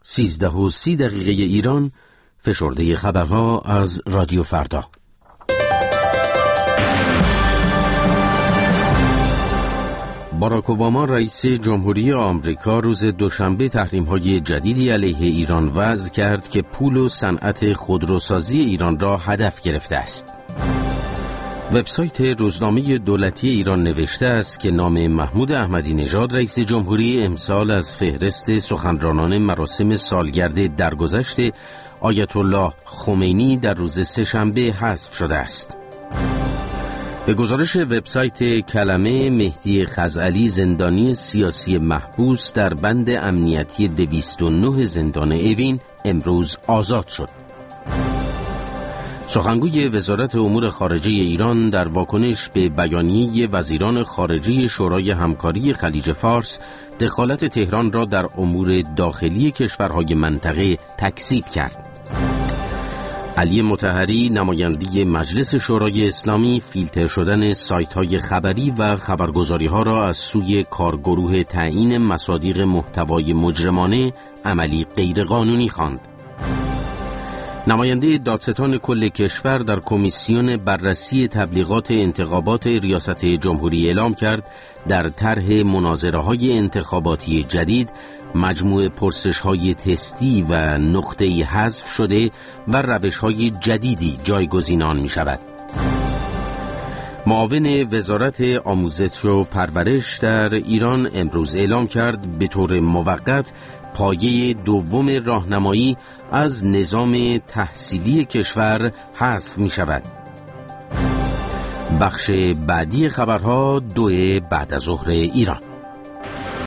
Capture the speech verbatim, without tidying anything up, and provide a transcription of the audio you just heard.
سیزده و سی دقیقه ایران، فشرده خبرها از رادیو فردا. باراک اوباما رئیس جمهوری آمریکا روز دوشنبه تحریم‌های جدیدی علیه ایران وضع کرد که پول و صنعت خودروسازی ایران را هدف گرفته است. وبسایت روزنامه دولتی ایران نوشته است که نام محمود احمدی نژاد رئیس جمهوری امسال از فهرست سخنرانان مراسم سالگرد درگذشت آیت الله خمینی در روز سه‌شنبه حذف شده است. به گزارش وبسایت کلمه، مهدی خزعلی زندانی سیاسی محبوس در بند امنیتی دویست و نه زندان اوین امروز آزاد شد. سخنگوی وزارت امور خارجه ایران در واکنش به بیانیه وزیران خارجه شورای همکاری خلیج فارس دخالت تهران را در امور داخلی کشورهای منطقه تکذیب کرد. علی مطهری، نماینده مجلس شورای اسلامی، فیلتر شدن سایت‌های خبری و خبرگزاری‌ها را از سوی کارگروه تعیین مصادیق محتوای مجرمانه عملی غیرقانونی خواند. نماینده دادستان کل کشور در کمیسیون بررسی تبلیغات انتخابات ریاست جمهوری اعلام کرد در طرح مناظره‌های انتخاباتی جدید مجموع پرسش‌های تستی و نقطه‌ای حذف شده و روش‌های جدیدی جایگزین آن می‌شود. معاون وزارت آموزش و پرورش در ایران امروز اعلام کرد به طور موقت پایه دوم راهنمایی از نظام تحصیلی کشور حذف می شود. بخش بعدی خبرها دو بعد از ظهر ایران.